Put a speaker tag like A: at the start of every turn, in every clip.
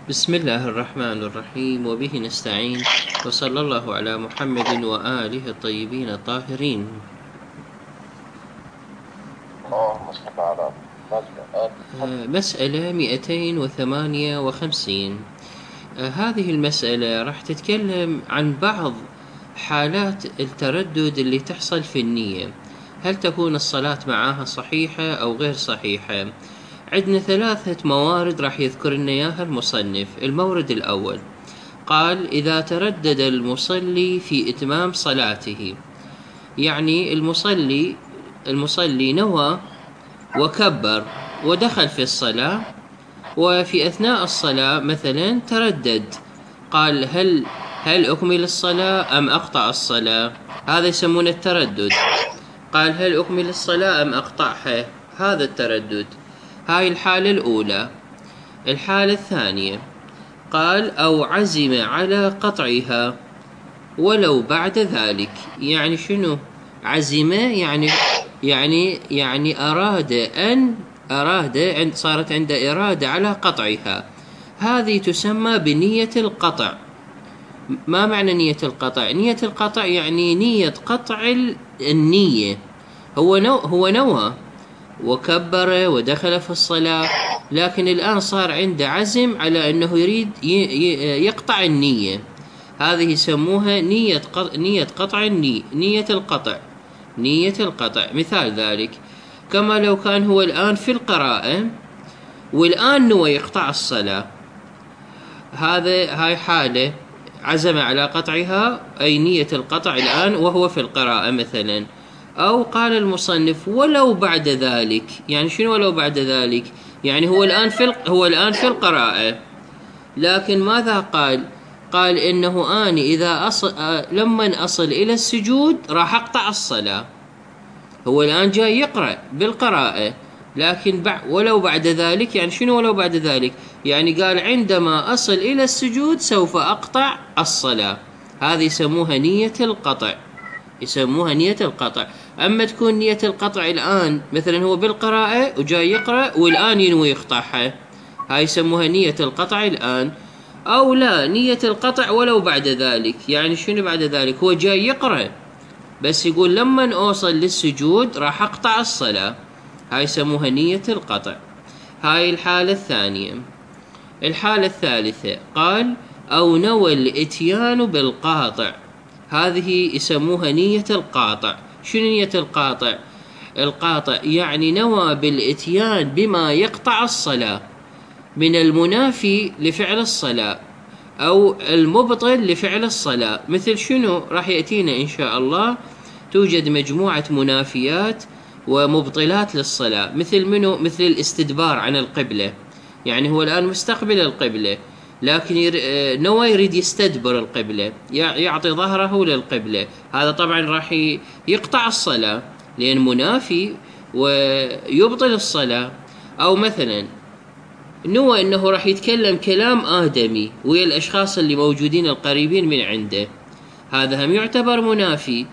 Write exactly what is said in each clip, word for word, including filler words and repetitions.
A: بسم الله الرحمن الرحيم، وبه نستعين، وصلى الله على محمد وآله الطيبين الطاهرين. مسألة مئتين وثمانية وخمسين. هذه المسألة راح تتكلم عن بعض حالات التردد اللي تحصل في النية، هل تكون الصلاة معها صحيحة أو غير صحيحة. عندنا ثلاثة موارد راح يذكر لنا إياها المصنف. المورد الأول قال: إذا تردد المصلي في إتمام صلاته، يعني المصلي المصلي نوى وكبر ودخل في الصلاة، وفي أثناء الصلاة مثلا تردد، قال هل هل أكمل الصلاة أم أقطع الصلاة؟ هذا يسمونه التردد. قال هل أكمل الصلاة أم أقطعها؟ هذا التردد. هاي الحالة الأولى. الحالة الثانية قال: أو عزم على قطعها ولو بعد ذلك. يعني شنو عزم؟ يعني يعني يعني أراد أن أراد أن صارت عنده إرادة على قطعها، هذه تسمى بنية القطع. ما معنى نية القطع؟ نية القطع يعني نية قطع النية. هو نو هو نوى وكبر ودخل في الصلاة، لكن الآن صار عنده عزم على أنه يريد يقطع النية، هذه يسموها نية نية قطع النية، نية القطع نية القطع. مثال ذلك كما لو كان هو الآن في القراءة والآن نوى يقطع الصلاة، هذا هاي حالة عزم على قطعها، أي نية القطع الآن وهو في القراءة مثلا. أو قال المصنف ولو بعد ذلك. يعني شنو ولو بعد ذلك؟ يعني هو الآن في هو الآن في القراءة، لكن ماذا قال؟ قال إنه أنا إذا أصل لما أصل إلى السجود راح أقطع الصلاة. هو الآن جاي يقرأ بالقراءة، لكن بع ولو بعد ذلك. يعني شنو ولو بعد ذلك؟ يعني قال عندما أصل إلى السجود سوف أقطع الصلاة. هذه يسموها نية القطع، يسموها نية القطع. أما تكون نية القطع الآن مثلا هو بالقراءة وجاي يقرأ والآن ينوي يقطعها، هاي يسموها نية القطع الآن. أو لا، نية القطع ولو بعد ذلك. يعني شنو بعد ذلك؟ هو جاي يقرأ بس يقول لما أوصل للسجود راح أقطع الصلاة، هاي يسموها نية القطع. هاي الحالة الثانية. الحالة الثالثة قال: أو نوى الإتيان بالقاطع، هذه يسموها نية القاطع. شنو نية القاطع؟ القاطع يعني نوى بالإتيان بما يقطع الصلاة من المنافي لفعل الصلاة أو المبطل لفعل الصلاة. مثل شنو؟ راح يأتينا إن شاء الله. توجد مجموعة منافيات ومبطلات للصلاة. مثل منو؟ مثل الاستدبار عن القبلة. يعني هو الآن مستقبل القبلة، لكن ير... نوى يريد يستدبر القبلة، يعطي ظهره للقبلة، هذا طبعا راح يقطع الصلاة لأن منافي ويبطل الصلاة. أو مثلا نوى أنه راح يتكلم كلام آدمي ويا الأشخاص اللي موجودين القريبين من عنده، هذا هم يعتبر منافي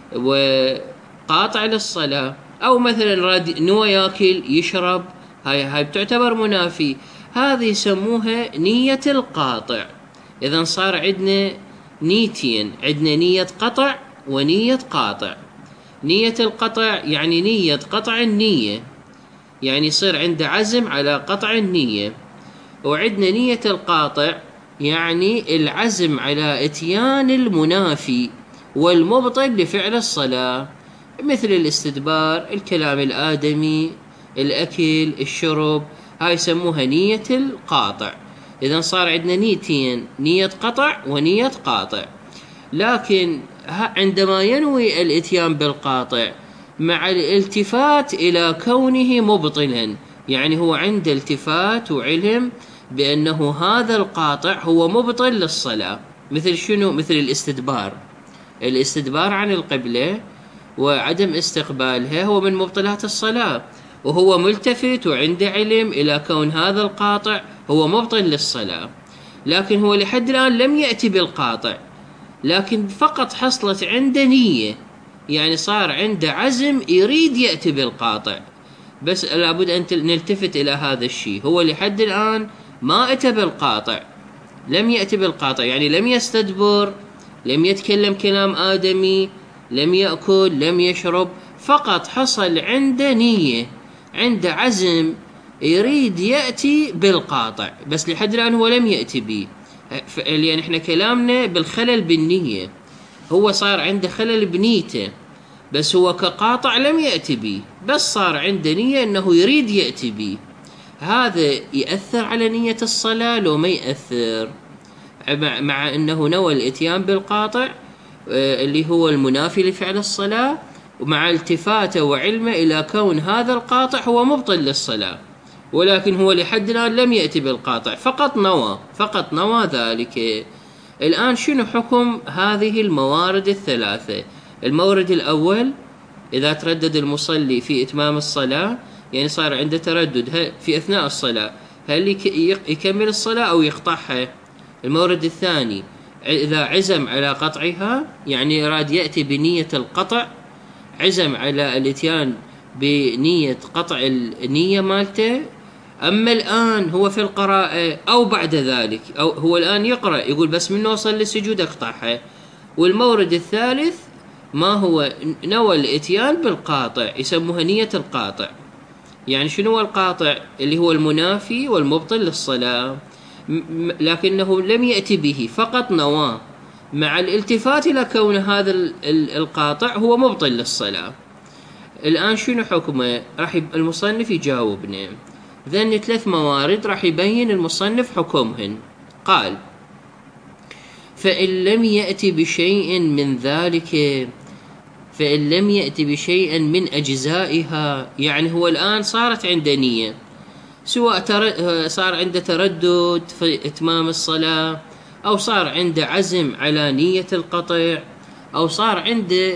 A: وقاطع للصلاة. أو مثلا نوى ياكل يشرب، هاي هاي بتعتبر منافي، هذه يسموها نية القاطع. إذن صار عندنا نيتين، عندنا نية قطع ونية قاطع. نية القطع يعني نية قطع النية، يعني يصير عنده عزم على قطع النية. وعندنا نية القاطع يعني العزم على إتيان المنافي والمبطل لفعل الصلاة، مثل الاستدبار، الكلام الآدمي، الأكل، الشرب، هاي يسموها نية القاطع. إذن صار عندنا نيتين، نية قطع ونية قاطع. لكن عندما ينوي الإتيان بالقاطع مع الالتفات إلى كونه مبطلا، يعني هو عنده التفات وعلم بأنه هذا القاطع هو مبطل للصلاة. مثل شنو؟ مثل الاستدبار. الاستدبار عن القبلة وعدم استقبالها هو من مبطلات الصلاة، وهو ملتفت وعنده علم إلى كون هذا القاطع هو مبطل للصلاة، لكن هو لحد الآن لم يأتي بالقاطع، لكن فقط حصلت عنده نية، يعني صار عنده عزم يريد يأتي بالقاطع. بس لابد أن نلتفت إلى هذا الشيء، هو لحد الآن ما أتى بالقاطع، لم يأتي بالقاطع، يعني لم يستدبر، لم يتكلم كلام آدمي، لم يأكل، لم يشرب، فقط حصل عنده نية، عنده عزم يريد يأتي بالقاطع، بس لحد الآن هو لم يأتي به، لأن احنا كلامنا بالخلل بالنية، هو صار عنده خلل بنيته، بس هو كقاطع لم يأتي به، بس صار عنده نية أنه يريد يأتي به. هذا يأثر على نية الصلاة لو ما يأثر؟ مع أنه نوى الإتيان بالقاطع اللي هو المنافي لفعل الصلاة، ومع التفاته وعلمه إلى كون هذا القاطع هو مبطل للصلاة، ولكن هو لحد الآن لم يأتي بالقاطع، فقط نوى فقط نوى ذلك. الآن شنو حكم هذه الموارد الثلاثة؟ المورد الأول، إذا تردد المصلي في إتمام الصلاة، يعني صار عنده تردد في أثناء الصلاة، هل يكمل الصلاة أو يقطعها؟ المورد الثاني، إذا عزم على قطعها، يعني أراد يأتي بنية القطع، عزم على الاتيان بنية قطع النية مالته، أما الآن هو في القراءة أو بعد ذلك، أو هو الآن يقرأ يقول بس من وصل للسجود أقطعها. والمورد الثالث ما هو نوى الاتيان بالقاطع، يسموها نية القاطع. يعني شنو هو القاطع؟ اللي هو المنافي والمبطل للصلاة، لكنه لم يأتي به، فقط نواه، مع الالتفات إلى كون هذا القاطع هو مبطل للصلاة. الآن شنو حكمه؟ راح المصنف يجاوبنا. ذن ثلاث موارد راح يبين المصنف حكمهن. قال: فإن لم يأتي بشيء من ذلك، فإن لم يأتي بشيء من أجزائها، يعني هو الآن صارت عنده نية، سواء صار عنده تردد في إتمام الصلاة، أو صار عنده عزم على نية القطع، أو صار عنده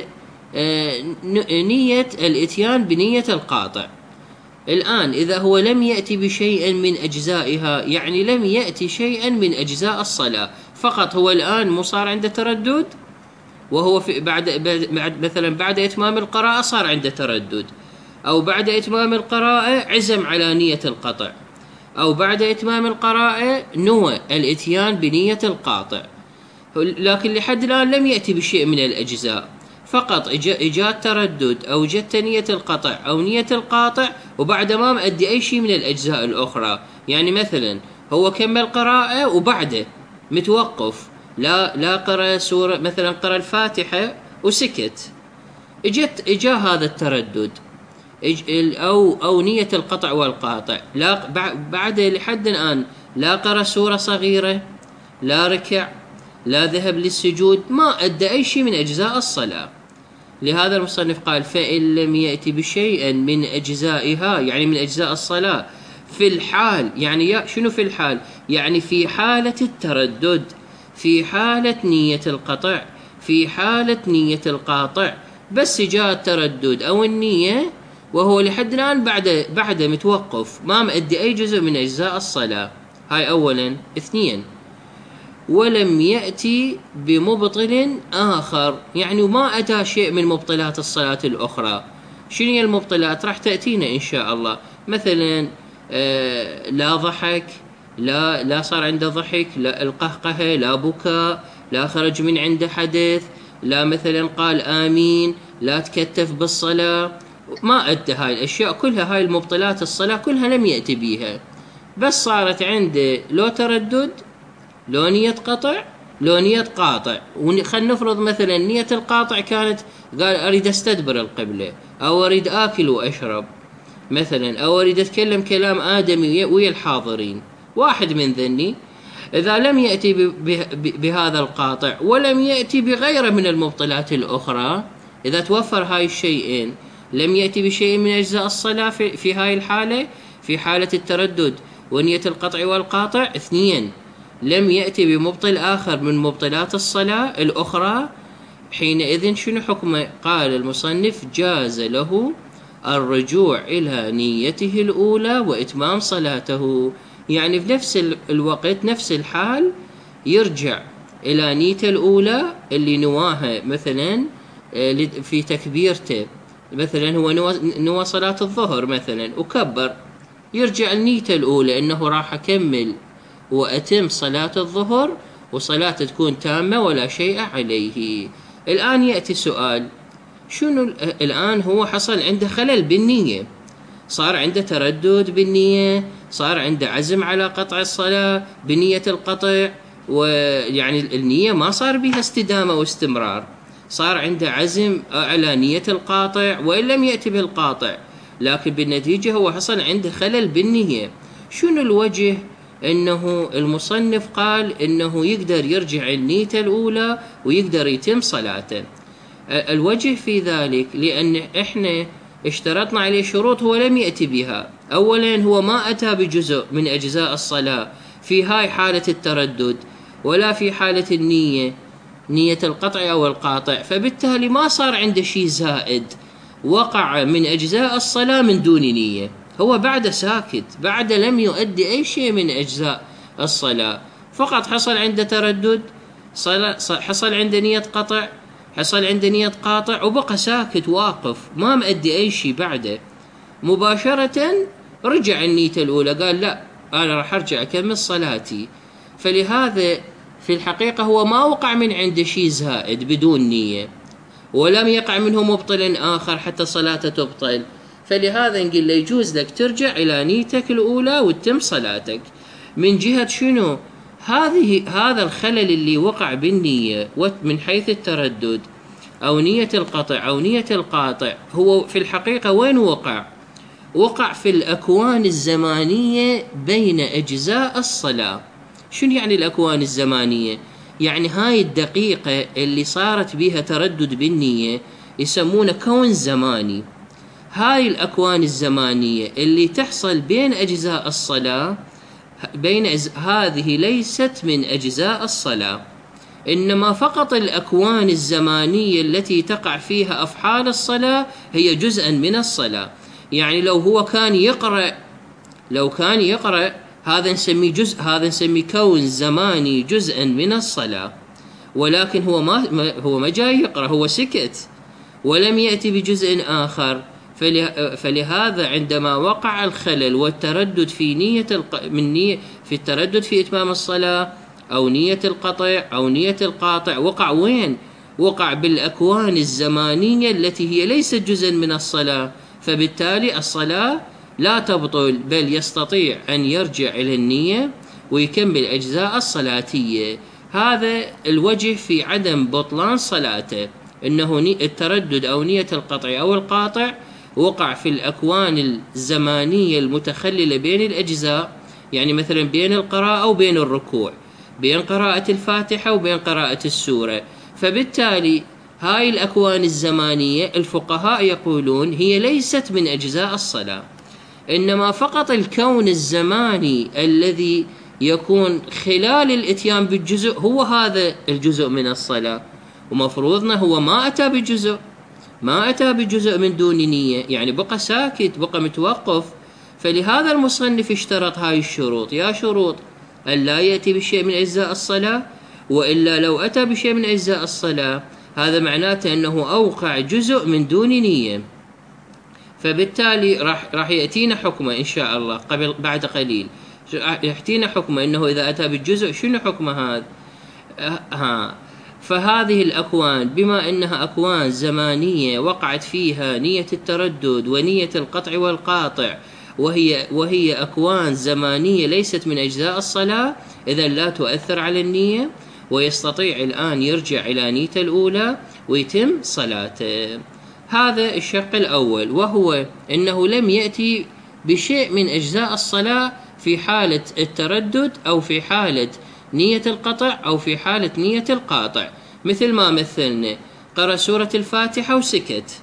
A: نية الإتيان بنية القاطع. الآن إذا هو لم يأتي بشيء من أجزائها، يعني لم يأتي شيئا من أجزاء الصلاة، فقط هو الآن مو صار عنده تردد، وهو في بعد, بعد مثلا بعد إتمام القراءة صار عنده تردد، أو بعد إتمام القراءة عزم على نية القطع، أو بعد إتمام القراءة نوى الإتيان بنية القاطع، لكن لحد الآن لم يأتي بشيء من الأجزاء، فقط إجاد تردد أو جت نية القطع أو نية القاطع، وبعد ما مأدي أي شيء من الأجزاء الأخرى. يعني مثلا هو كمل قراءة وبعده متوقف، لا لا قرأ سورة، مثلا قرأ الفاتحة وسكت، إجت إجا هذا التردد أو أو نية القطع والقاطع، لا بعد لحد الآن لا قرأ سورة صغيرة، لا ركع، لا ذهب للسجود، ما أدى أي شيء من أجزاء الصلاة. لهذا المصنف قال: فإن لم يأتي بشيء من أجزائها، يعني من أجزاء الصلاة، في الحال، يعني شنو في الحال؟ يعني في حالة التردد، في حالة نية القطع، في حالة نية القاطع، بس جاء التردد أو النية وهو لحد الآن بعد بعد متوقف، ما مأدي أي جزء من أجزاء الصلاة. هاي أولا. اثنين، ولم يأتي بمبطل آخر، يعني ما أتى شيء من مبطلات الصلاة الأخرى. شنو هي المبطلات؟ راح تأتينا إن شاء الله. مثلا آه لا ضحك، لا لا صار عنده ضحك، لا القهقهة، لا بكاء، لا خرج من عنده حدث، لا مثلا قال آمين، لا تكتف بالصلاة، ما أدى هاي الأشياء كلها. هاي المبطلات الصلاة كلها لم يأتي بيها، بس صارت عنده لو تردد، لو نية قطع، لو نية قاطع. وخلنا نفرض مثلا نية القاطع كانت قال أريد أستدبر القبلة، أو أريد آكل وأشرب مثلا، أو أريد أتكلم كلام آدمي ويا الحاضرين، واحد من ذني. إذا لم يأتي بهذا القاطع ولم يأتي بغيره من المبطلات الأخرى، إذا توفر هاي الشيئين، لم يأتي بشيء من أجزاء الصلاة في, في هاي الحالة، في حالة التردد ونية القطع والقاطع. اثنين، لم يأتي بمبطل آخر من مبطلات الصلاة الأخرى، حينئذ شنو حكمه؟ قال المصنف: جاز له الرجوع إلى نيته الأولى وإتمام صلاته. يعني في نفس الوقت، نفس الحال، يرجع إلى نيته الأولى اللي نواها مثلا في تكبيرته، مثلا هو نوى صلاة الظهر مثلا وكبر، يرجع النيته الأولى إنه راح أكمل وأتم صلاة الظهر، وصلاة تكون تامة ولا شيء عليه. الآن يأتي سؤال، شنو الآن؟ هو حصل عنده خلل بالنية، صار عنده تردد بالنية، صار عنده عزم على قطع الصلاة بنية القطع، ويعني النية ما صار بها استدامة واستمرار، صار عنده عزم على نية القاطع وإن لم يأتي بالقاطع، لكن بالنتيجة هو حصل عنده خلل بالنية. شنو الوجه إنه المصنف قال إنه يقدر يرجع النية الأولى ويقدر يتم صلاته؟ الوجه في ذلك لأن إحنا اشترطنا عليه شروط هو لم يأتي بها. أولا هو ما أتى بجزء من أجزاء الصلاة في هاي حالة التردد ولا في حالة النية، نية القطع أو القاطع، فبالتالي ما صار عنده شيء زائد وقع من أجزاء الصلاة من دون نية. هو بعد ساكت، بعد لم يؤدي أي شيء من أجزاء الصلاة، فقط حصل عنده تردد، حصل عنده نية قطع، حصل عنده نية قاطع، وبقى ساكت واقف ما مؤدي أي شيء. بعده مباشرة رجع النية الأولى، قال لا أنا راح أرجع أكمل صلاتي. فلهذا في الحقيقة هو ما وقع من عنده شيء زائد بدون نية، ولم يقع منه مبطل آخر حتى صلاته تبطل. فلهذا نقول له يجوز لك ترجع إلى نيتك الأولى وتتم صلاتك. من جهة شنو؟ هذه هذا الخلل اللي وقع بالنية من حيث التردد أو نية القطع أو نية القاطع، هو في الحقيقة وين وقع؟ وقع في الأكوان الزمانية بين أجزاء الصلاة. شنو يعني الأكوان الزمانية؟ يعني هاي الدقيقة اللي صارت بها تردد بالنية يسمونه كون زماني. هاي الأكوان الزمانية اللي تحصل بين أجزاء الصلاة، بين أز... هذه ليست من أجزاء الصلاة، إنما فقط الأكوان الزمانية التي تقع فيها أفعال الصلاة هي جزءا من الصلاة. يعني لو هو كان يقرأ لو كان يقرأ هذا نسميه جزء، هذا نسميه كون زماني جزءا من الصلاة، ولكن هو ما هو ما جاي يقرأ، هو سكت ولم يأتي بجزء آخر. فلهذا عندما وقع الخلل والتردد في نية الق... من نية في التردد في إتمام الصلاة أو نية القطع أو نية القاطع، وقع وين؟ وقع بالأكوان الزمانية التي هي ليست جزءا من الصلاة، فبالتالي الصلاة لا تبطل، بل يستطيع أن يرجع إلى النية ويكمل أجزاء الصلاتية. هذا الوجه في عدم بطلان صلاته، إنه التردد أو نية القطع أو القاطع وقع في الأكوان الزمانية المتخللة بين الأجزاء، يعني مثلا بين القراءة وبين الركوع، بين قراءة الفاتحة وبين قراءة السورة. فبالتالي هاي الأكوان الزمانية الفقهاء يقولون هي ليست من أجزاء الصلاة، إنما فقط الكون الزماني الذي يكون خلال الإتيان بالجزء هو هذا الجزء من الصلاة. ومفروضنا هو ما أتى بجزء ما أتى بجزء من دون نية، يعني بقى ساكت، بقى متوقف. فلهذا المصنف اشترط هاي الشروط، يا شروط أن لا يأتي بشيء من أجزاء الصلاة، وإلا لو أتى بشيء من أجزاء الصلاة هذا معناته أنه أوقع جزء من دون نية. فبالتالي راح راح يأتينا حكمه إن شاء الله قبل بعد قليل، يأتينا حكمه أنه إذا أتى بالجزء شنو حكمه هذا. ها فهذه الأكوان بما أنها أكوان زمانية وقعت فيها نية التردد ونية القطع والقاطع، وهي وهي أكوان زمانية ليست من أجزاء الصلاة، إذا لا تؤثر على النية، ويستطيع الآن يرجع إلى نية الأولى ويتم صلاته. هذا الشق الأول، وهو أنه لم يأتي بشيء من أجزاء الصلاة في حالة التردد أو في حالة نية القطع أو في حالة نية القاطع. مثل ما مثلنا، قرأ سورة الفاتحة وسكت،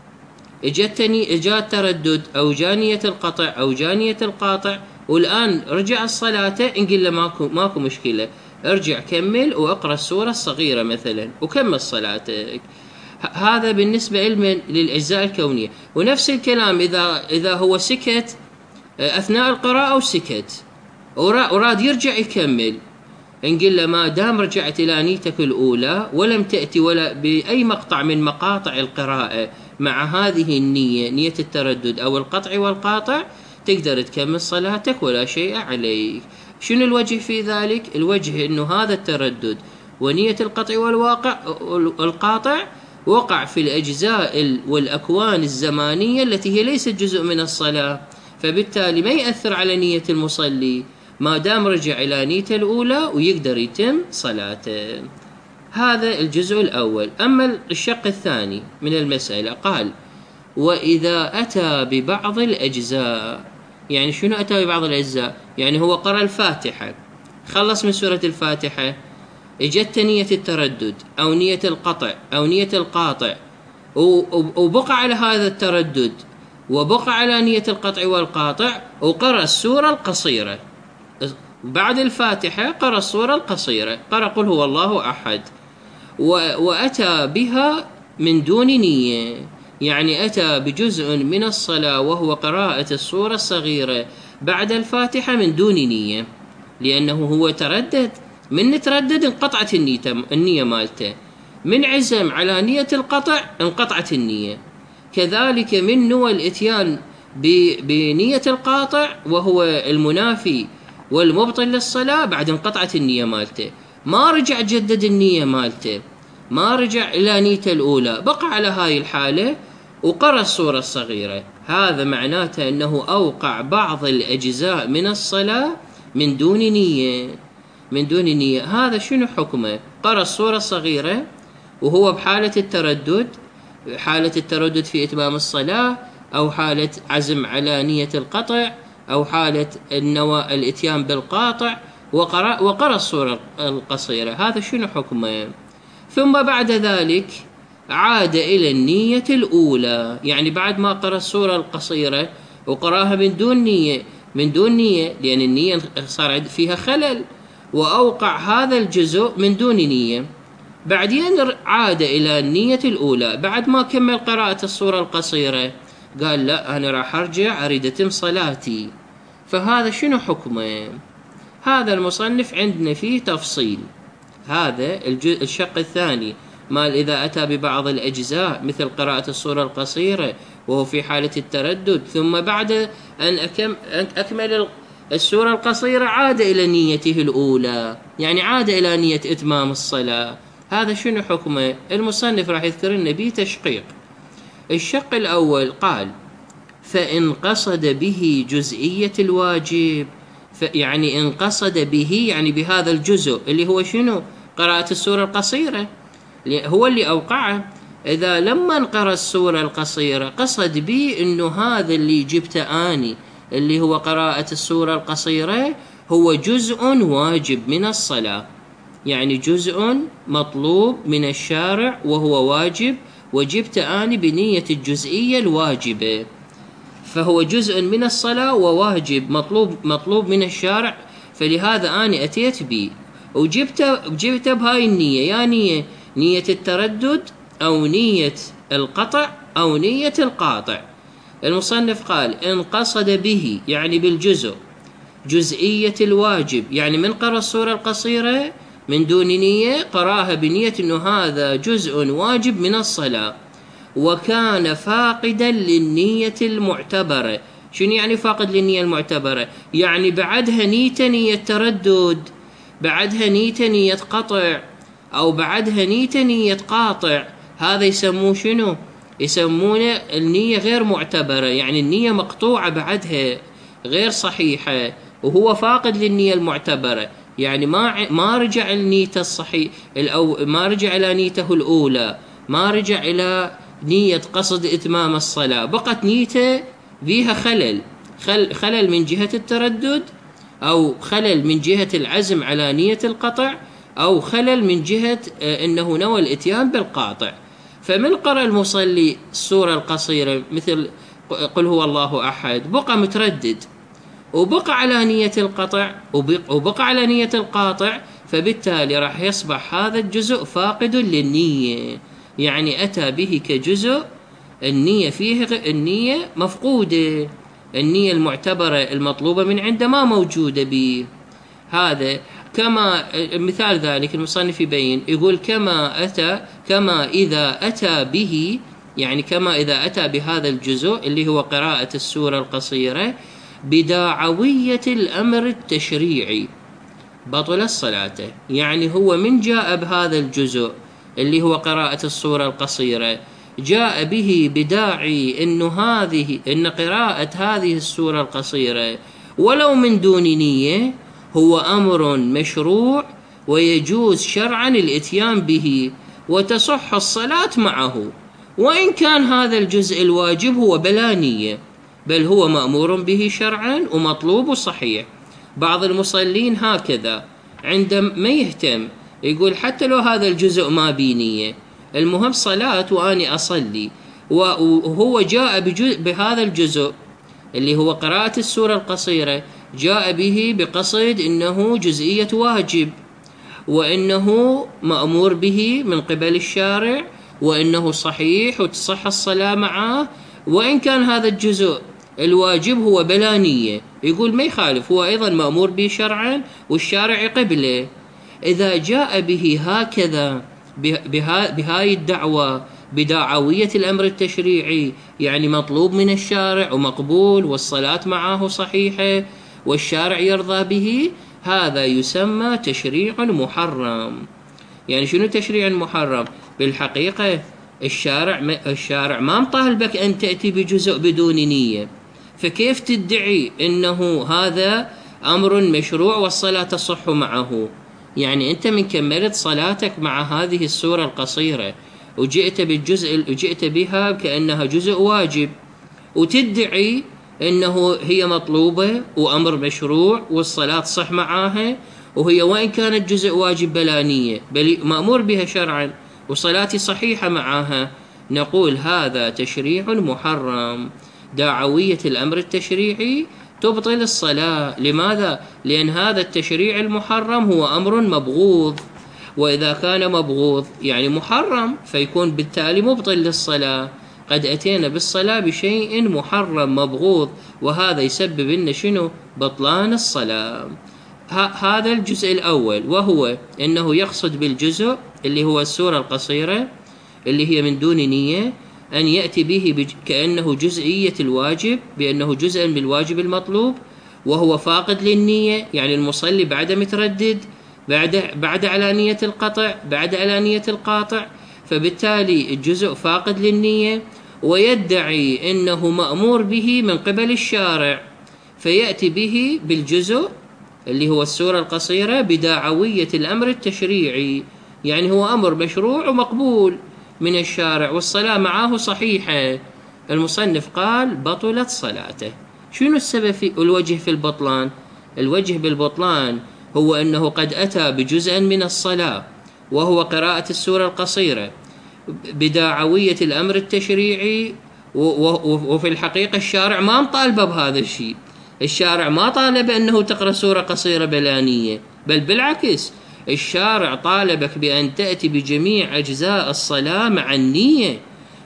A: اجتني اجات تردد أو جانية القطع أو جانية القاطع، والآن رجع الصلاة، نقول له ماكو ماكو مشكلة، ارجع كمل واقرأ السورة الصغيرة مثلا وكمل صلاتك. هذا بالنسبة علما للأجزاء الكونية. ونفس الكلام إذا إذا هو سكت أثناء القراءة وسكت وراد يرجع يكمل، نقول له ما دام رجعت إلى نيتك الأولى ولم تأتي ولا بأي مقطع من مقاطع القراءة مع هذه النية، نية التردد أو القطع والقاطع، تقدر تكمل صلاتك ولا شيء عليك. شنو الوجه في ذلك؟ الوجه أنه هذا التردد ونية القطع والواقع القاطع وقع في الأجزاء والأكوان الزمانية التي هي ليست جزء من الصلاة، فبالتالي ما يأثر على نية المصلي ما دام رجع إلى نيته الأولى ويقدر يتم صلاته. هذا الجزء الأول. أما الشق الثاني من المسألة قال: وإذا أتى ببعض الأجزاء. يعني شنو أتى ببعض الأجزاء؟ يعني هو قرأ الفاتحة، خلص من سورة الفاتحة، اجت نية التردد أو نية القطع أو نية القاطع، وبقى على هذا التردد وبقى على نية القطع والقاطع، وقرأ السورة القصيرة بعد الفاتحة، قرأ السورة القصيرة، قرأ قل هو الله أحد، وأتى بها من دون نية. يعني أتى بجزء من الصلاة وهو قراءة السورة الصغيرة بعد الفاتحة من دون نية، لأنه هو تردد، من تردد انقطعت النية, النية مالته، من عزم على نية القطع انقطعت النية. كذلك من نوى الاتيان بنية القاطع وهو المنافي والمبطل للصلاة بعد انقطعت النية مالته، ما رجع جدد النية مالته، ما رجع إلى نيته الأولى، بقى على هاي الحالة وقرأ السورة الصغيرة. هذا معناته أنه أوقع بعض الأجزاء من الصلاة من دون نية، من دون نية. هذا شنو حكمه؟ قرأ السورة الصغيرة وهو بحالة التردد، حالة التردد في إتمام الصلاة، أو حالة عزم على نية القطع، أو حالة النوى الاتيان بالقاطع، وقرأ, وقرأ السورة القصيرة. هذا شنو حكمه؟ ثم بعد ذلك عاد إلى النية الأولى، يعني بعد ما قرأ السورة القصيرة وقرأها من دون نية، من دون نية لأن النية صار فيها خلل، وأوقع هذا الجزء من دون نية. بعدين عاد إلى النية الأولى بعد ما كمل قراءة السورة القصيرة، قال لا أنا راح أرجع أريد أتم صلاتي. فهذا شنو حكمه؟ هذا المصنف عندنا فيه تفصيل. هذا الشق الثاني مال إذا أتى ببعض الأجزاء مثل قراءة السورة القصيرة وهو في حالة التردد، ثم بعد أن أكمل السورة القصيرة عاد إلى نيته الأولى، يعني عاد إلى نية إتمام الصلاة. هذا شنو حكمه؟ المصنف راح يذكر لنا به تشقيق. الشق الأول قال: فإن قصد به جزئية الواجب، يعني إن قصد به يعني بهذا الجزء اللي هو شنو؟ قراءة السورة القصيرة، هو اللي أوقعه. إذا لما قرأ السورة القصيرة قصد به إنه هذا اللي جبته آني اللي هو قراءة السورة القصيرة هو جزء واجب من الصلاة، يعني جزء مطلوب من الشارع وهو واجب، وجبت آني بنية الجزئية الواجبة، فهو جزء من الصلاة وواجب مطلوب مطلوب من الشارع، فلهذا أنا أتيت به وجبت جبت بهاي النية، يا نية نية التردد أو نية القطع أو نية القاطع. المصنف قال: إن قصد به يعني بالجزء جزئية الواجب، يعني من قرأ السورة القصيرة من دون نية قراها بنية أنه هذا جزء واجب من الصلاة، وكان فاقدا للنية المعتبرة. شنو يعني فاقد للنية المعتبرة؟ يعني بعدها نية نية تردد، بعدها نية نية قطع، أو بعدها نية نية قاطع، هذا يسموه شنو؟ يسمونه النية غير معتبرة، يعني النية مقطوعة بعدها غير صحيحة، وهو فاقد للنية المعتبرة، يعني ما ما رجع لنيته الصحيح الأو ما رجع إلى نيته الأولى، ما رجع إلى نية قصد إتمام الصلاة، بقت نيته بها خلل خل خلل من جهة التردد، أو خلل من جهة العزم على نية القطع، أو خلل من جهة أنه نوى الإتيان بالقاطع. فمن قرأ المصلي السورة القصيرة مثل قل هو الله أحد بقى متردد، وبقى على نية القطع، وبقى على نية القاطع، فبالتالي راح يصبح هذا الجزء فاقد للنية، يعني أتى به كجزء النية فيه النية مفقودة، النية المعتبرة المطلوبة من عنده ما موجودة به. هذا كما مثال ذلك المصنف يبين يقول: كما أتى كما إذا أتى به، يعني كما إذا أتى بهذا الجزء اللي هو قراءة السورة القصيرة بداعوية الأمر التشريعي بطلت صلاته. يعني هو من جاء بهذا الجزء اللي هو قراءة السورة القصيرة جاء به بداعي إنه هذه إن قراءة هذه السورة القصيرة ولو من دون نية هو أمر مشروع ويجوز شرعا الإتيان به وتصح الصلاة معه، وإن كان هذا الجزء الواجب هو بلا نية، بل هو مأمور به شرعا ومطلوب صحيح. بعض المصلين هكذا عندما يهتم يقول حتى لو هذا الجزء ما بنية، المهم صلاة وأني أصلي، وهو جاء بهذا الجزء اللي هو قراءة السورة القصيرة جاء به بقصد إنه جزئية واجب، وإنه مأمور به من قبل الشارع، وإنه صحيح وتصح الصلاة معه، وإن كان هذا الجزء الواجب هو بلا نية، يقول ما يخالف، هو أيضا مأمور به شرعا والشارع يقبله. إذا جاء به هكذا بهاي الدعوة بدعوية الأمر التشريعي، يعني مطلوب من الشارع ومقبول والصلاة معه صحيحة والشارع يرضى به، هذا يسمى تشريع محرم. يعني شنو تشريع محرم؟ بالحقيقة الشارع الشارع ما مطالبك أن تأتي بجزء بدون نية، فكيف تدعي أنه هذا أمر مشروع والصلاة تصح معه؟ يعني أنت من كملت صلاتك مع هذه السورة القصيرة وجئت بالجزء وجئت بها كأنها جزء واجب، وتدعي أنه هي مطلوبة وأمر مشروع والصلاة صح معها، وهي وإن كانت جزء واجب بلا نية بل مأمور بها شرعا وصلاتي صحيحة معها، نقول هذا تشريع محرم. دعوية الأمر التشريعي تبطل الصلاة. لماذا؟ لأن هذا التشريع المحرم هو أمر مبغوض، وإذا كان مبغوض يعني محرم فيكون بالتالي مبطل للصلاة. قد أتينا بالصلاة بشيء محرم مبغوض، وهذا يسبب لنا شنو؟ بطلان الصلاة. هذا الجزء الأول، وهو أنه يقصد بالجزء اللي هو السورة القصيرة اللي هي من دون نية أن يأتي به كأنه جزئية الواجب، بأنه جزء من الواجب المطلوب، وهو فاقد للنية، يعني المصلي بعد متردد، بعد بعد علانية القطع، بعد علانية القاطع، فبالتالي الجزء فاقد للنية، ويدعي أنه مأمور به من قبل الشارع، فيأتي به بالجزء اللي هو السورة القصيرة بدعوية الأمر التشريعي، يعني هو أمر مشروع ومقبول من الشارع والصلاة معه صحيحة. المصنف قال بطلت صلاته. شنو السبب في الوجه في البطلان؟ الوجه بالبطلان هو أنه قد أتى بجزء من الصلاة وهو قراءة السورة القصيرة بدعوية الأمر التشريعي، وفي الحقيقة الشارع ما مطالبه بهذا الشيء. الشارع ما طالب أنه تقرأ سورة قصيرة بلا نية، بل بالعكس الشارع طالبك بأن تأتي بجميع أجزاء الصلاة مع النية.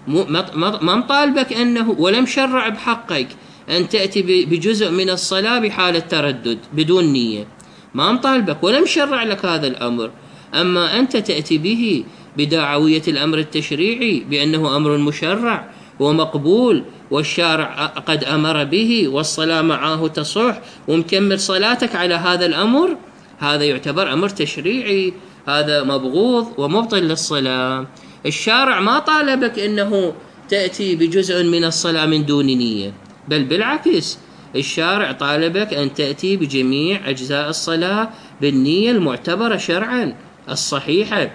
A: ما مطالبك أنه، ولم شرع بحقك أن تأتي بجزء من الصلاة بحالة تردد بدون نية، ما مطالبك ولم شرع لك هذا الأمر. أما أنت تأتي به بدعوية الأمر التشريعي بأنه أمر مشرع ومقبول والشارع قد أمر به والصلاة معه تصح، ومكمل صلاتك على هذا الأمر، هذا يعتبر أمر تشريعي، هذا مبغوض ومبطل للصلاة. الشارع ما طالبك أنه تأتي بجزء من الصلاة من دون نية، بل بالعكس الشارع طالبك أن تأتي بجميع أجزاء الصلاة بالنية المعتبرة شرعا الصحيحة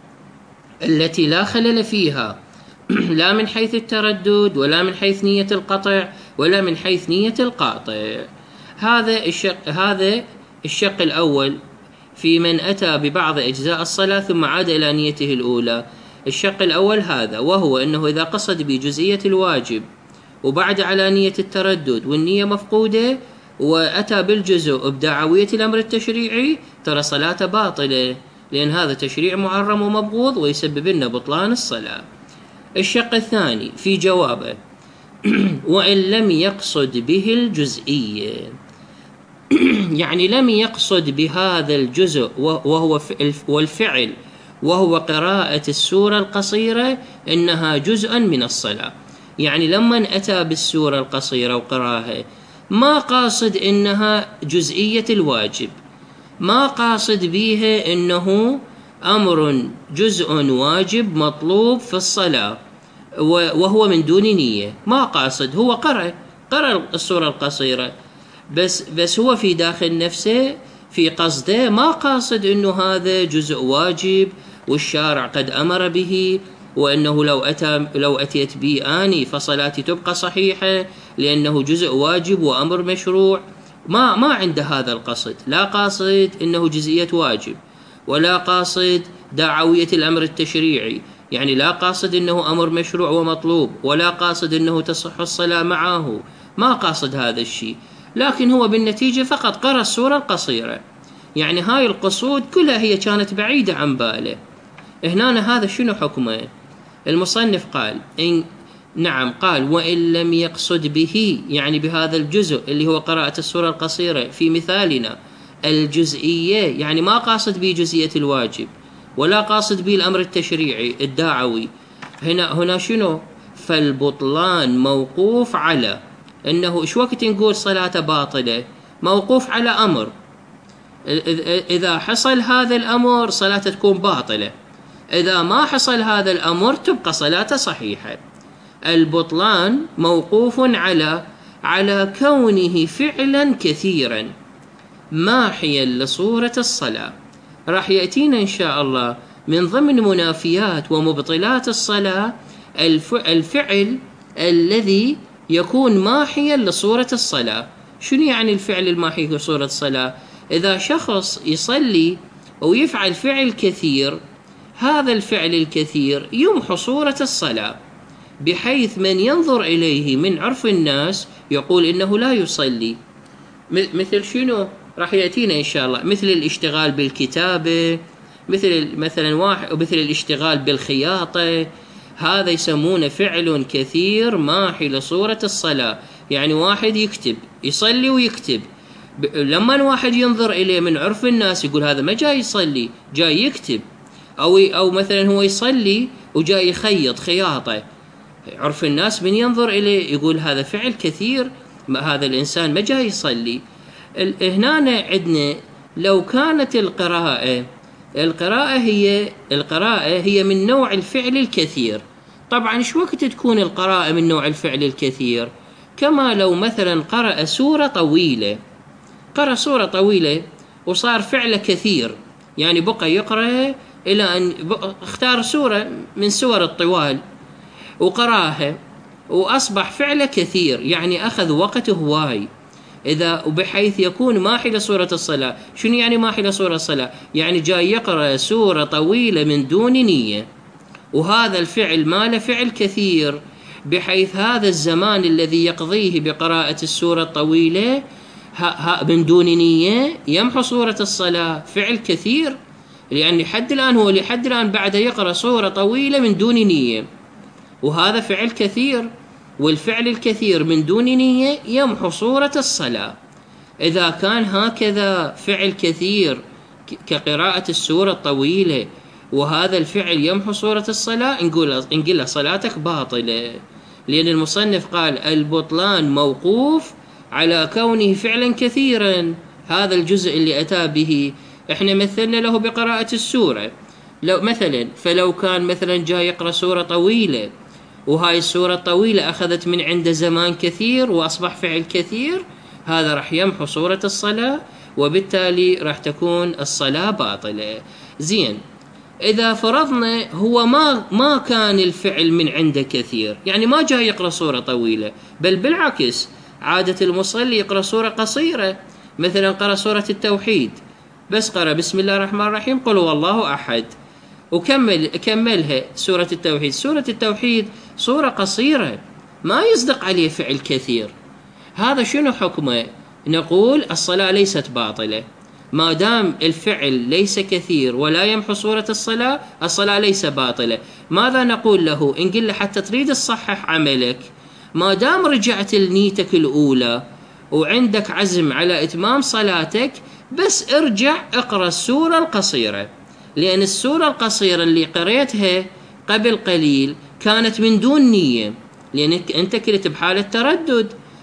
A: التي لا خلل فيها، لا من حيث التردد ولا من حيث نية القطع ولا من حيث نية القاطع. هذا الشق هذا الشق الأول في من أتى ببعض أجزاء الصلاة ثم عاد إلى نيته الأولى. الشق الأول هذا، وهو أنه إذا قصد بجزئية الواجب وبعد على نية التردد والنية مفقودة وأتى بالجزء بدعوية الأمر التشريعي، ترى صلاة باطلة، لأن هذا تشريع محرم ومبغوض ويسبب لنا بطلان الصلاة. الشق الثاني في جوابه وإن لم يقصد به الجزئية، يعني لم يقصد بهذا الجزء وهو والفعل وهو قراءة السورة القصيرة إنها جزءا من الصلاة. يعني لما أتى بالسورة القصيرة وقراها ما قاصد إنها جزئية الواجب، ما قاصد بيها إنه أمر جزء واجب مطلوب في الصلاة وهو من دون نية، ما قاصد، هو قرأ قرأ السورة القصيرة، بس بس هو في داخل نفسه في قصده ما قاصد إنه هذا جزء واجب والشارع قد أمر به، وأنه لو أتى لو أتيت بي آني فصلاتي تبقى صحيحة لأنه جزء واجب وأمر مشروع. ما ما عنده هذا القصد، لا قاصد إنه جزئية واجب، ولا قاصد دعوية الأمر التشريعي، يعني لا قاصد إنه أمر مشروع ومطلوب، ولا قاصد إنه تصح الصلاة معه، ما قاصد هذا الشيء، لكن هو بالنتيجة فقط قرأ السورة القصيرة. يعني هاي القصود كلها هي كانت بعيدة عن باله. هنا هذا شنو حكمه؟ المصنف قال إن نعم، قال وإن لم يقصد به، يعني بهذا الجزء اللي هو قراءة السورة القصيرة في مثالنا الجزئية، يعني ما قاصد به جزئية الواجب، ولا قاصد به الأمر التشريعي الدعوي، هنا هنا شنو؟ فالبطلان موقوف على أنه إيش وقت نقول صلاة باطلة؟ موقوف على أمر، إذا حصل هذا الأمر صلاته تكون باطلة، إذا ما حصل هذا الأمر تبقى صلاته صحيحة. البطلان موقوف على على كونه فعلا كثيرا ماحيا لصورة الصلاة. راح يأتينا إن شاء الله من ضمن منافيات ومبطلات الصلاة الفعل الذي يكون ماحيا لصورة الصلاة. شنو يعني الفعل الماحي لصورة الصلاة؟ إذا شخص يصلي ويفعل فعل كثير، هذا الفعل الكثير يمحو صورة الصلاة، بحيث من ينظر إليه من عرف الناس يقول إنه لا يصلي. مثل شنو؟ راح يأتينا إن شاء الله، مثل الاشتغال بالكتابة، مثل مثلا واحد مثل الاشتغال بالخياطة، هذا يسمونه فعل كثير ماحي لصورة الصلاة. يعني واحد يكتب، يصلي ويكتب، لما واحد ينظر إليه من عرف الناس يقول هذا ما جاي يصلي، جاي يكتب، أو أو مثلا هو يصلي وجاي يخيط خياطة، عرف الناس من ينظر إليه يقول هذا فعل كثير، هذا الإنسان ما جاي يصلي. هنا عندنا لو كانت القراءة القراءة هي القراءة هي من نوع الفعل الكثير، طبعا ايش وقت تكون القراءة من نوع الفعل الكثير؟ كما لو مثلا قرأ سورة طويلة، قرأ سورة طويلة وصار فعله كثير، يعني بقى يقرأ إلى أن اختار سورة من سور الطوال وقراها وأصبح فعله كثير، يعني أخذ وقته هواي، إذا وبحيث يكون ماحي لصورة الصلاة. شنو يعني ماحي لصورة الصلاة؟ يعني جاي يقرأ سورة طويلة من دون نية، وهذا الفعل ماله فعل كثير، بحيث هذا الزمان الذي يقضيه بقراءة السورة الطويلة من دون نية يمحو صورة الصلاة، فعل كثير، لأن لحد الآن هو لحد الآن بعد يقرأ سورة طويلة من دون نية، وهذا فعل كثير، والفعل الكثير من دون نية يمحو صورة الصلاة. إذا كان هكذا فعل كثير كقراءة السورة الطويلة وهذا الفعل يمحو صورة الصلاة، نقول نقول صلاتك باطلة، لأن المصنف قال البطلان موقوف على كونه فعلا كثيرا. هذا الجزء اللي أتى به احنا مثلنا له بقراءة السورة، لو مثلا فلو كان مثلا جاي يقرأ سورة طويلة وهاي السورة الطويلة أخذت من عنده زمان كثير وأصبح فعل كثير، هذا راح يمحو صورة الصلاة، وبالتالي راح تكون الصلاة باطلة. زين، إذا فرضنا هو ما ما كان الفعل من عنده كثير، يعني ما جاي يقرأ سورة طويلة، بل بالعكس عادة المصلي يقرأ سورة قصيرة، مثلا قرأ سورة التوحيد، بس قرأ بسم الله الرحمن الرحيم قل هو الله أحد وكمل كملها سورة التوحيد. سورة التوحيد سورة قصيرة ما يصدق عليه فعل كثير، هذا شنو حكمه؟ نقول الصلاة ليست باطلة ما دام الفعل ليس كثير ولا يمحو صورة الصلاة، الصلاة ليس باطلة. ماذا نقول له؟ إن قل حتى تريد تصحح عملك، ما دام رجعت لنيتك الأولى وعندك عزم على إتمام صلاتك، بس ارجع اقرأ السورة القصيرة، لأن السورة القصيرة اللي قريتها قبل قليل كانت من دون نية، لأنك أنت كنت بحالة تردد،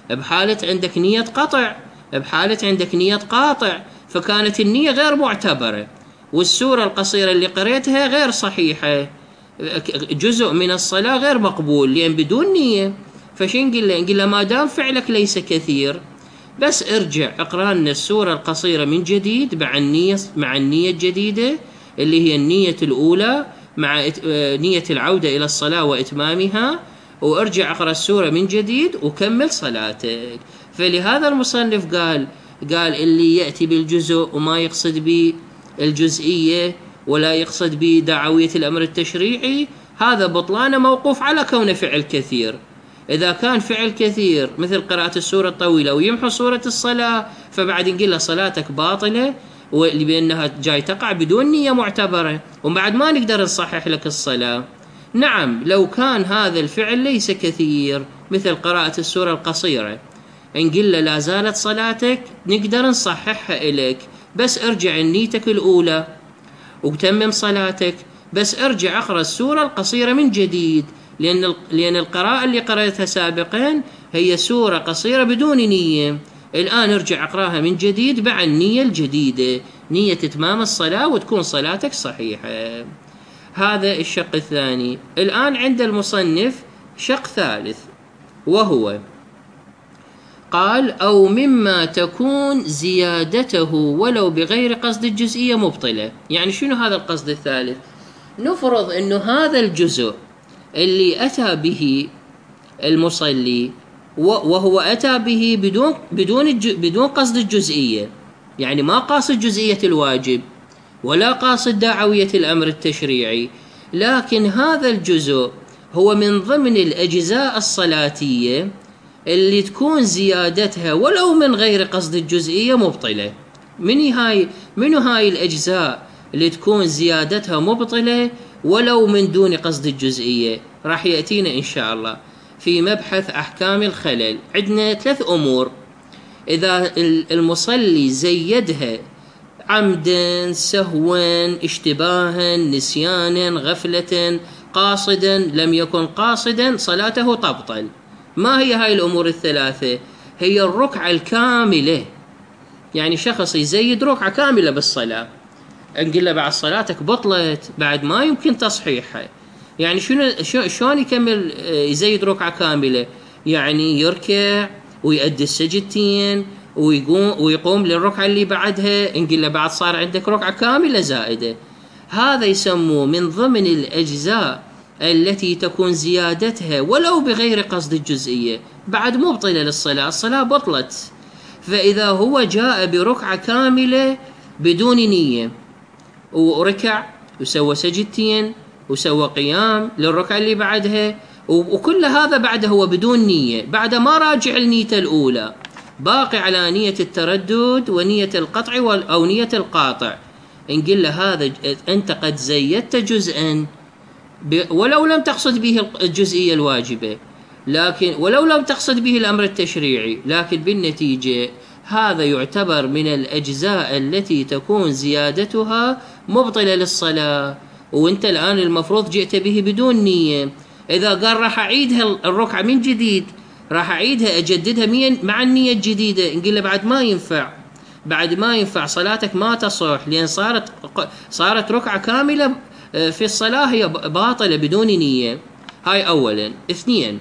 A: بحالة عندك نية قطع، بحالة عندك نية قاطع، فكانت النية غير معتبرة، والسورة القصيرة اللي قريتها غير صحيحة، جزء من الصلاة غير مقبول لأن بدون نية. فشين نقول له؟ نقول له ما دام فعلك ليس كثير، بس ارجع اقرأ لنا السورة القصيرة من جديد مع النية مع النية الجديدة اللي هي النية الأولى مع نية العودة إلى الصلاة وإتمامها، وارجع اقرأ السورة من جديد وكمل صلاتك. فلهذا المصنف قال قال اللي يأتي بالجزء وما يقصد به الجزئية ولا يقصد به دعوية الأمر التشريعي، هذا بطلانه موقوف على كونه فعل كثير. إذا كان فعل كثير مثل قراءة السورة الطويلة ويمحو سورة الصلاة، فبعد نقول له صلاتك باطلة، لأنها جاي تقع بدون نية معتبرة، وبعد ما نقدر نصحح لك الصلاة. نعم، لو كان هذا الفعل ليس كثير مثل قراءة السورة القصيرة، نقول له لا زالت صلاتك، نقدر نصححها إليك، بس ارجع نيتك الأولى وتمم صلاتك، بس ارجع اقرأ السورة القصيرة من جديد، لأن لأن القراءة اللي قرأتها سابقا هي سورة قصيرة بدون نية. الآن ارجع اقرأها من جديد مع النية الجديدة، نية إتمام الصلاة، وتكون صلاتك صحيحة. هذا الشق الثاني. الآن عند المصنف شق ثالث، وهو قال أو مما تكون زيادته ولو بغير قصد الجزئية مبطلة. يعني شنو هذا القصد الثالث؟ نفرض أنه هذا الجزء اللي أتى به المصلي وهو أتى به بدون بدون بدون قصد الجزئية، يعني ما قاصد جزئية الواجب ولا قاصد دعوية الأمر التشريعي، لكن هذا الجزء هو من ضمن الأجزاء الصلاتية اللي تكون زيادتها ولو من غير قصد الجزئية مبطلة. من هاي من هاي الأجزاء اللي تكون زيادتها مبطلة ولو من دون قصد الجزئية؟ راح يأتينا إن شاء الله في مبحث أحكام الخلل. عندنا ثلاث أمور إذا المصلي زيدها عمدا، سهوا، اشتباها، نسيانا، غفلة، قاصدا، لم يكن قاصدا، صلاته تبطل. ما هي هاي الأمور الثلاثة؟ هي الركعة الكاملة، يعني شخص يزيد ركعة كاملة بالصلاة، نقول له بعد صلاتك بطلت، بعد ما يمكن تصحيحها. يعني شنو شلون يكمل يزيد ركعة كاملة؟ يعني يركع ويؤدي السجدتين ويقوم ويقوم للركعة اللي بعدها، نقول له بعد صار عندك ركعة كاملة زائدة. هذا يسموه من ضمن الأجزاء التي تكون زيادتها ولو بغير قصد الجزئية بعد مبطلة للصلاة، الصلاة بطلت. فإذا هو جاء بركعة كاملة بدون نية وركع وسوى سجدتين وسوى قيام للركعة اللي بعدها، وكل هذا بعد هو بدون نية، بعد ما راجع النية الأولى، باقي على نية التردد ونية القطع أو نية القاطع، نقول له هذا أنت قد زيدت جزءا ولو لم تقصد به الجزئية الواجبة، لكن ولو لم تقصد به الأمر التشريعي، لكن بالنتيجة هذا يعتبر من الأجزاء التي تكون زيادتها مبطلة للصلاة، وانت الآن المفروض جئت به بدون نية. إذا قال راح أعيدها الركعة من جديد، راح أعيدها أجددها مع النية الجديدة، نقول له بعد ما ينفع، بعد ما ينفع، صلاتك ما تصح، لأن صارت صارت ركعة كاملة في الصلاة هي باطلة بدون نية. هاي أولا. اثنين،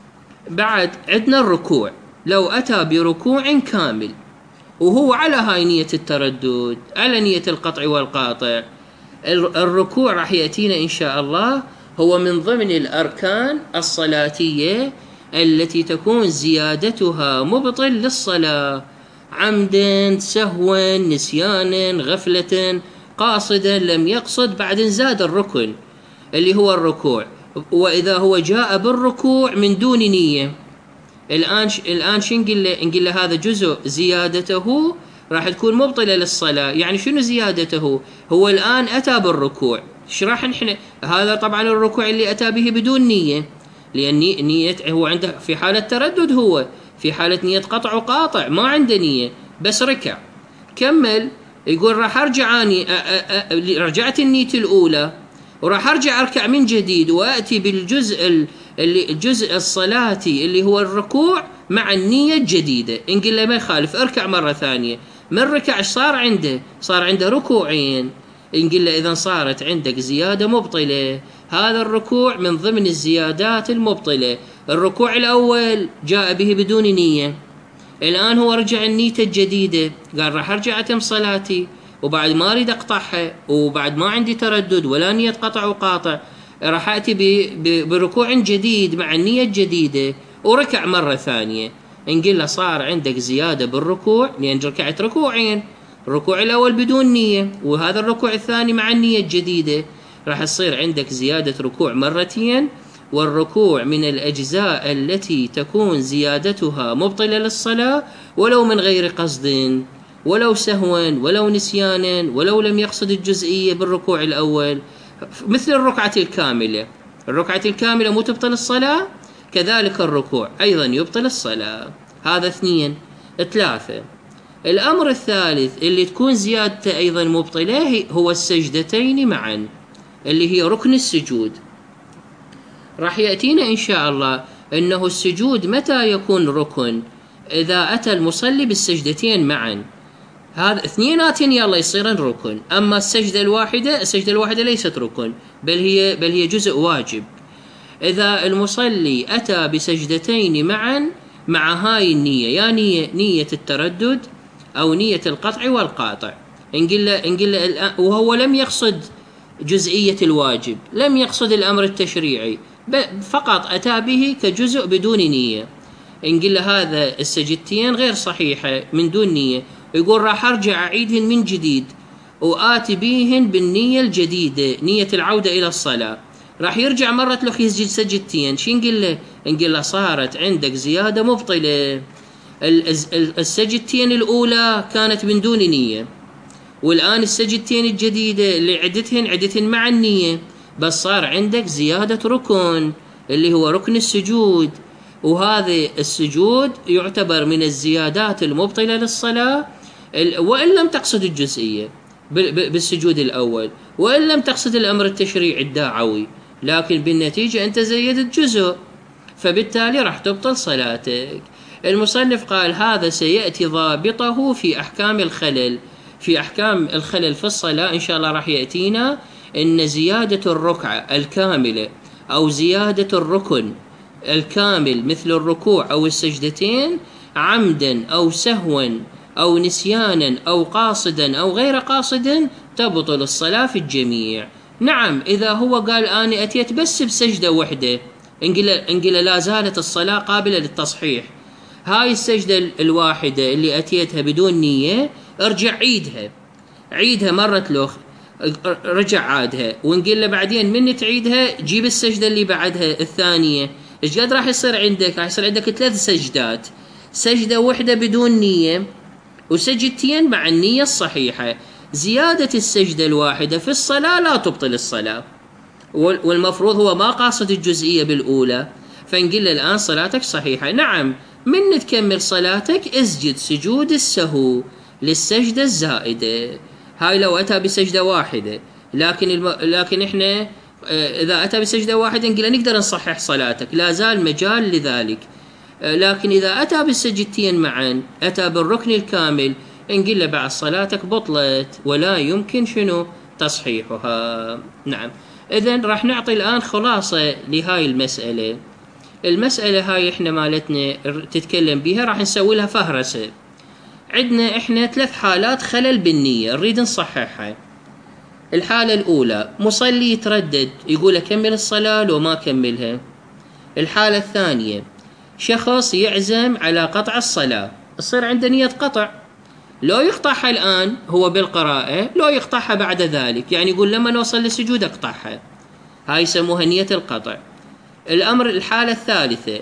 A: بعد عندنا الركوع، لو أتى بركوع كامل وهو على هاي نية التردد، على نية القطع والقاطع، الركوع راح يأتينا إن شاء الله هو من ضمن الأركان الصلاتية التي تكون زيادتها مبطل للصلاة، عمدا، سهوا، نسيانا، غفلة، قاصدا، لم يقصد، بعد زاد الركن اللي هو الركوع. وإذا هو جاء بالركوع من دون نية، الآن الآن شو نقول له؟ نقول له هذا جزء زيادته راح تكون مبطلة للصلاة. يعني شنو زيادته؟ هو الآن أتى بالركوع، ايش راح نحن؟ هذا طبعا الركوع اللي أتى به بدون نية، لأن نية هو عنده في حالة تردد، هو في حالة نية قطع وقاطع ما عنده نية، بس ركع كمل، يقول راح أرجع أني رجعت النية الأولى وراح أرجع أركع من جديد وأتي بالجزء اللي الجزء الصلاتي اللي هو الركوع مع النية الجديدة. نقول له ما يخالف اركع مرة ثانية. من ركع ايش صار عنده؟ صار عنده ركوعين. نقول له إذا صارت عندك زيادة مبطلة. هذا الركوع من ضمن الزيادات المبطلة. الركوع الأول جاء به بدون نية، الآن هو رجع النية الجديدة، قال راح أرجع أتم صلاتي وبعد ما أريد أقطعها وبعد ما عندي تردد ولا نية قطع وقاطع، راح أتي بركوع جديد مع النية الجديدة وركع مرة ثانية. نقول له صار عندك زيادة بالركوع لأن ركعت ركوعين، الركوع الأول بدون نية وهذا الركوع الثاني مع النية الجديدة، راح يصير عندك زيادة ركوع مرتين. والركوع من الأجزاء التي تكون زيادتها مبطلة للصلاة ولو من غير قصد، ولو سهوا ولو نسيانا ولو لم يقصد الجزئية بالركوع الأول، مثل الركعة الكاملة. الركعة الكاملة مو تبطل الصلاة، كذلك الركوع أيضا يبطل الصلاة. هذا اثنين. ثلاثة، الأمر الثالث اللي تكون زيادته أيضا مبطلة هو السجدتين معا، اللي هي ركن السجود. راح يأتينا إن شاء الله أنه السجود متى يكون ركن؟ إذا أتى المصلي بالسجدتين معا، هذا اثنيناتين يلا يصيرن ركن. أما السجدة الواحدة، السجدة الواحدة ليست ركن بل هي بل هي جزء واجب. إذا المصلي أتى بسجدتين معا مع هاي النية، يا نية نية التردد أو نية القطع والقاطع، نقول له نقول له وهو لم يقصد جزئية الواجب، لم يقصد الأمر التشريعي، فقط أتى به كجزء بدون نية، نقول له هذا السجدتين غير صحيحة من دون نية، يقول راح أرجع أعيدهن من جديد وآتي بهن بالنية الجديدة، نية العودة إلى الصلاة. راح يرجع مرة له يسجد سجدتين، شو نقول له؟ نقول له صارت عندك زيادة مبطلة. السجدتين الأولى كانت من دون نية، والآن السجدتين الجديدة اللي عدتهن عدتهن مع النية، بس صار عندك زيادة ركن اللي هو ركن السجود، وهذا السجود يعتبر من الزيادات المبطلة للصلاة وإن لم تقصد الجزئية بالسجود الأول، وإن لم تقصد الأمر التشريعي الداعوي، لكن بالنتيجة أنت زيدت جزء، فبالتالي راح تبطل صلاتك. المصنف قال هذا سيأتي ضابطه في أحكام الخلل. في أحكام الخلل في الصلاة إن شاء الله راح يأتينا إن زيادة الركعة الكاملة أو زيادة الركن الكامل مثل الركوع أو السجدتين عمدا أو سهوا أو نسيانا أو قاصدا أو غير قاصد تبطل الصلاة في الجميع. نعم، إذا هو قال أنا أتيت بس بسجدة واحدة، انقل لا زالت الصلاة قابلة للتصحيح. هاي السجدة الواحدة اللي أتيتها بدون نية ارجع عيدها عيدها مرة لوخ، رجع عادها، ونقول له بعدين من تعيدها جيب السجدة اللي بعدها الثانية. ايش قد راح يصير عندك؟ راح يصير عندك ثلاث سجدات، سجدة واحدة بدون نية وسجدتين مع النية الصحيحة. زيادة السجدة الواحدة في الصلاة لا تبطل الصلاة، والمفروض هو ما قاصد الجزئية بالأولى، فنقول له الآن صلاتك صحيحة. نعم، من تكمل صلاتك اسجد سجود السهو للسجدة الزائدة. هاي لو أتى بسجدة واحدة، لكن الم... لكن إحنا إذا أتى بسجدة واحدة نقول نقدر نصحح صلاتك، لا زال مجال لذلك. لكن إذا أتى بالسجدتين معا، أتى بالركن الكامل، نقول له بعد صلاتك بطلت ولا يمكن شنو تصحيحها. نعم، إذن راح نعطي الآن خلاصة لهاي المسألة. المسألة هاي إحنا مالتنا تتكلم بها، راح نسوي لها فهرسة. عندنا إحنا ثلاث حالات خلل بالنية نريد نصححها. الحالة الأولى مصلي يتردد يقول أكمل الصلاة لو ما كملها. الحالة الثانية شخص يعزم على قطع الصلاة، يصير عنده نية قطع، لو يقطعها الآن هو بالقراءة، لو يقطعها بعد ذلك، يعني يقول لما نوصل للسجود أقطعها، هاي يسموها نية القطع. الأمر الحالة الثالثة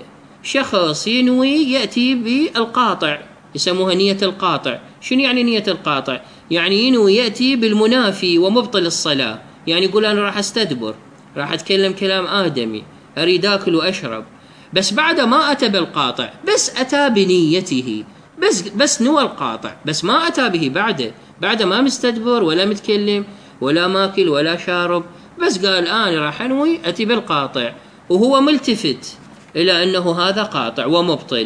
A: شخص ينوي يأتي بالقاطع، يسموها نية القاطع. شنو يعني نية القاطع؟ يعني ينوي يأتي بالمنافي ومبطل الصلاة، يعني يقول أنا راح أستدبر، راح أتكلم كلام آدمي، أريد أكل وأشرب، بس بعد ما أتى بالقاطع، بس أتى بنيته، بس بس نوى القاطع، بس ما أتى به بعده، بعد ما مستدبر ولا متكلم ولا ماكل ولا شارب، بس قال أنا راح أنوي أتي بالقاطع، وهو ملتفت إلى أنه هذا قاطع ومبطل.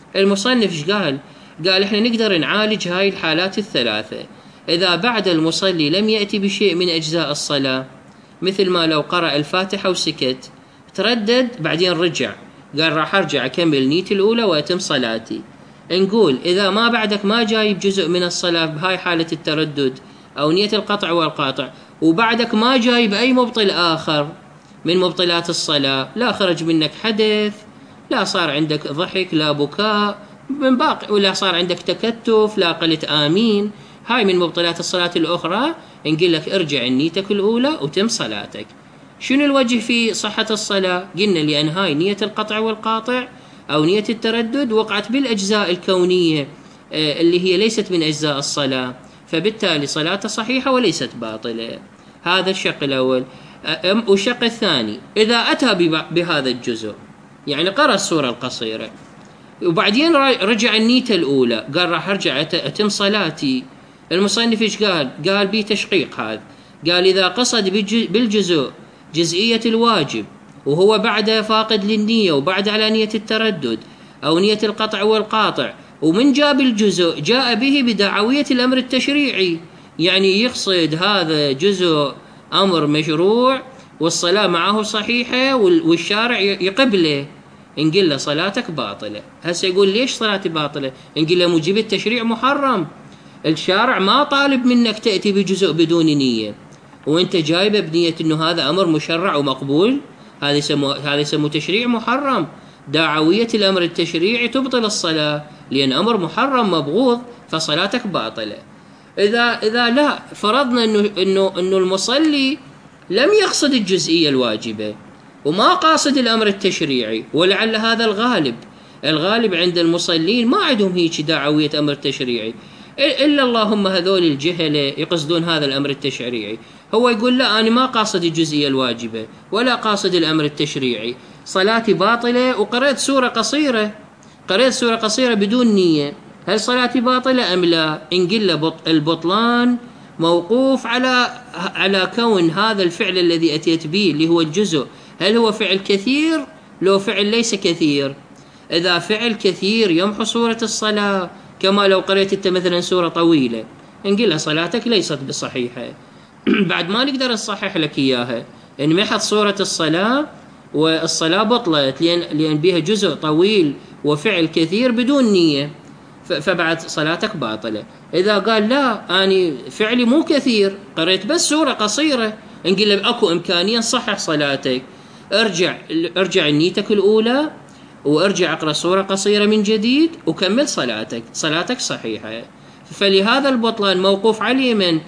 A: المصنف ايش قال؟ قال احنا نقدر نعالج هاي الحالات الثلاثة إذا بعد المصلي لم يأتي بشيء من أجزاء الصلاة، مثل ما لو قرأ الفاتحة وسكت، تردد بعدين رجع قال راح أرجع أكمل نيتي الأولى وأتم صلاتي. نقول إذا ما بعدك ما جايب جزء من الصلاة بهاي حالة التردد أو نية القطع والقاطع، وبعدك ما جايب أي مبطل آخر من مبطلات الصلاة، لا خرج منك حدث، لا صار عندك ضحك، لا بكاء من باقي، ولا صار عندك تكتف، لا قلت آمين، هاي من مبطلات الصلاة الأخرى، نقول لك ارجع نيتك الأولى وتم صلاتك. شنو الوجه في صحة الصلاة؟ قلنا لأن هاي نية القطع والقاطع أو نية التردد وقعت بالأجزاء الكونية اللي هي ليست من أجزاء الصلاة، فبالتالي صلاته صحيحة وليست باطلة. هذا الشق الأول. والشق الثاني إذا أتى بهذا الجزء، يعني قرأ السورة القصيرة وبعدين رجع النية الأولى قال راح أرجع أتم صلاتي، المصنف إيش قال؟ قال بيه تشقيق هذا، قال إذا قصد بالجزء جزئية الواجب وهو بعد فاقد للنية وبعد على نية التردد أو نية القطع والقاطع، ومن جاب الجزء جاء به بدعوية الأمر التشريعي، يعني يقصد هذا جزء أمر مشروع والصلاة معه صحيحة والشارع يقبله، نقول له صلاتك باطلة. هسه يقول ليش صلاتي باطلة؟ نقول له مجيب التشريع محرم، الشارع ما طالب منك تأتي بجزء بدون نية، وانت جايبه بنية انه هذا امر مشرع ومقبول، هذا يسموه هذا يسموه تشريع محرم. دعوية الامر التشريعي تبطل الصلاة لان امر محرم مبغوض، فصلاتك باطلة. اذا اذا لا فرضنا انه انه انه المصلي لم يقصد الجزئية الواجبة وما قاصد الامر التشريعي، ولعل هذا الغالب، الغالب عند المصلين ما عندهم هيك دعوية امر تشريعي، إلا اللهم هذول الجهلة يقصدون هذا الأمر التشريعي، هو يقول لا أنا ما قاصد الجزئية الواجبة ولا قاصد الأمر التشريعي، صلاتي باطلة وقرأت سورة قصيرة، قرأت سورة قصيرة بدون نية، هل صلاتي باطلة أم لا؟ نقول له البطلان موقوف على على كون هذا الفعل الذي أتيت به اللي هو الجزء، هل هو فعل كثير لو فعل ليس كثير؟ إذا فعل كثير يمحو صورة الصلاة، كما لو قرأت انت مثلا سورة طويلة نقول لها صلاتك ليست بصحيحة بعد ما نقدر نصحح لك إياها، إن محت صورة الصلاة والصلاة بطلت لأن لأن بها جزء طويل وفعل كثير بدون نية، فبعد صلاتك باطلة. إذا قال لا أنا فعلي مو كثير قرأت بس سورة قصيرة، نقول له أكو إمكانية صحح صلاتك، ارجع ارجع نيتك الأولى وارجع اقرأ سورة قصيرة من جديد وكمل صلاتك، صلاتك صحيحة. فلهذا البطلان موقوف على من؟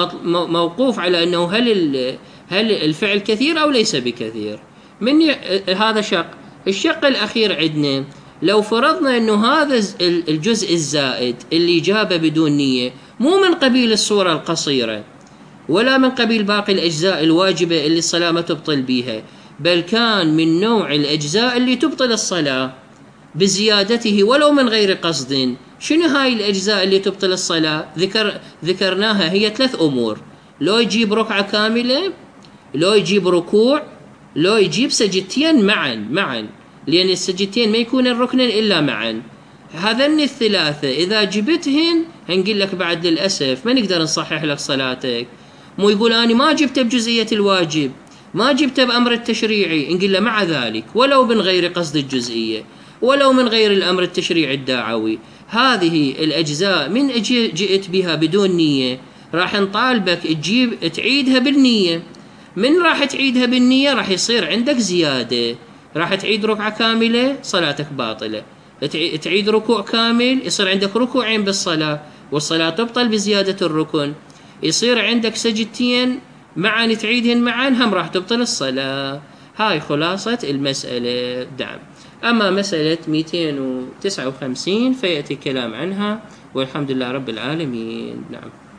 A: موقوف على أنه هل هل الفعل كثير أو ليس بكثير. من هذا شق. الشق الأخير عندنا لو فرضنا أنه هذا الجزء الزائد اللي جابه بدون نية مو من قبيل السورة القصيرة ولا من قبيل باقي الأجزاء الواجبة اللي الصلاة ما تبطل بيها، بل كان من نوع الأجزاء اللي تبطل الصلاة بزيادته ولو من غير قصد. شنو هاي الأجزاء اللي تبطل الصلاة؟ ذكر ذكرناها هي ثلاث أمور، لو يجيب ركعة كاملة، لو يجيب ركوع، لو يجيب سجدتين معا معا لأن السجدتين ما يكون الركن إلا معا. هذين الثلاثة إذا جبتهن هنقول لك بعد للأسف ما نقدر نصحح لك صلاتك. مو يقول أنا ما جبت بجزئية الواجب ما جبت بأمر التشريعي، نقول له مع ذلك ولو من غير قصد الجزئية ولو من غير الأمر التشريعي الدعوي، هذه الأجزاء من جئت بها بدون نية راح نطالبك تجيب تعيدها بالنية. من راح تعيدها بالنية راح يصير عندك زيادة، راح تعيد ركعة كاملة صلاتك باطلة، تعيد ركوع كامل يصير عندك ركوعين بالصلاة والصلاة تبطل بزيادة الركن، يصير عندك سجدتين معا تعيدهن معا هم راح تبطل الصلاة. هاي خلاصة المسألة. دعم. أما مسألة مئتين وتسعة وخمسين فيأتي كلام عنها، والحمد لله رب العالمين. نعم.